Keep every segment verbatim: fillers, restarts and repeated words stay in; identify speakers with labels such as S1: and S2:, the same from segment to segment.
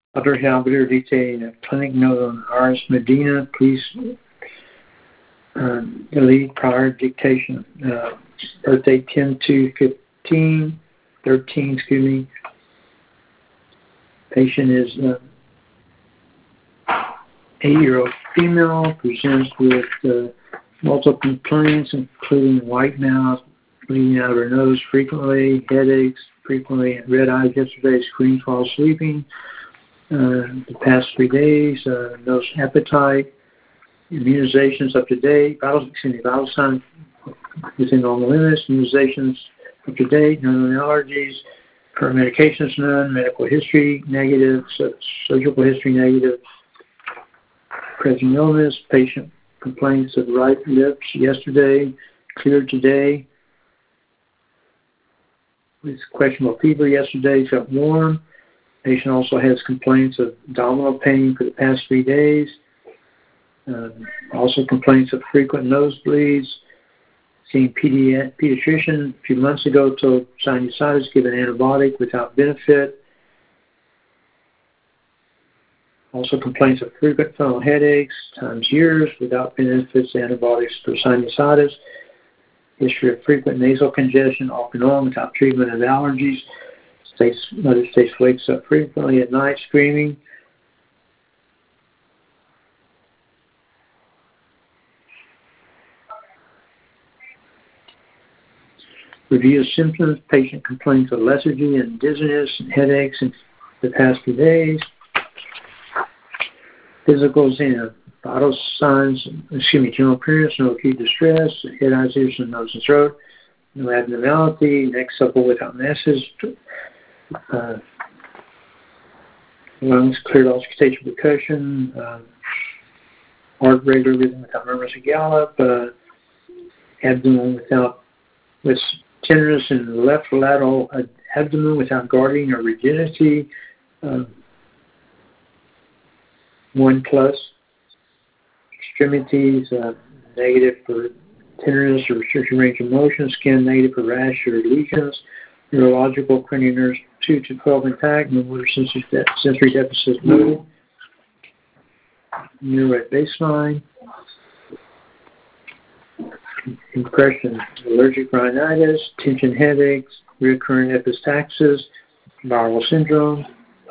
S1: Doctor Halbiter detailing a clinic note on Aris Medina. Please uh, delete prior dictation. Uh, birthday ten two fifteen, thirteen, excuse me. Patient is uh, eight-year-old female, presents with uh, multiple complaints, including white mouth, bleeding out of her nose frequently, headaches frequently, red eyes yesterday, screams while sleeping. Uh, the past three days, uh, no appetite, immunizations up to date, vital, excuse me, vital signs within normal limits, immunizations up to date, none allergies, current medications none, medical history negative, surgical history negative, present illness, patient complaints of right lips yesterday, cleared today, with questionable fever yesterday, felt warm. Patient also has complaints of abdominal pain for the past three days. Uh, also complaints of frequent nosebleeds. Seen pedi- pediatrician a few months ago, told sinusitis, given antibiotic without benefit. Also complaints of frequent febrile headaches, times years, without benefits, antibiotics for sinusitis. History of frequent nasal congestion, off and on, without treatment of allergies. States, mother states wakes up frequently at night screaming. Review of symptoms. Patient complains of lethargy and dizziness and headaches in the past few days. Physical exam. Vital signs, excuse me, general appearance, no acute distress, head, eyes, ears, and nose and throat, no abnormality, neck supple without masses, uh, lungs cleared auscultation percussion, uh, heart regular rhythm without murmurs or gallop, uh, abdomen without, with tenderness in the left lateral uh, abdomen without guarding or rigidity, uh, one plus. Extremities, uh, negative for tenderness or restriction range of motion, skin negative for rash or lesions, neurological cranial nerves two to twelve intact, no motor sensory, de- sensory deficits noted, neuro at baseline, impression, allergic rhinitis, tension headaches, recurrent epistaxis, viral syndrome.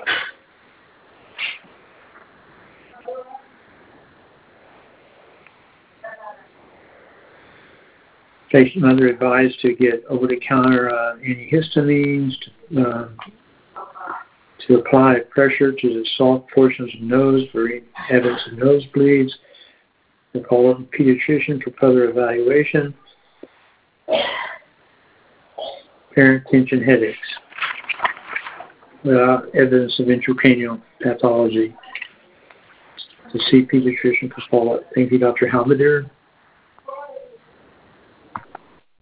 S1: Patient mother advised to get over-the-counter uh, antihistamines, to, uh, to apply pressure to the soft portions of the nose for evidence of nosebleeds, to call up a pediatrician for further evaluation. Parent tension headaches without evidence of intracranial pathology. To see pediatrician for follow-up. Thank you, Doctor Halbiter.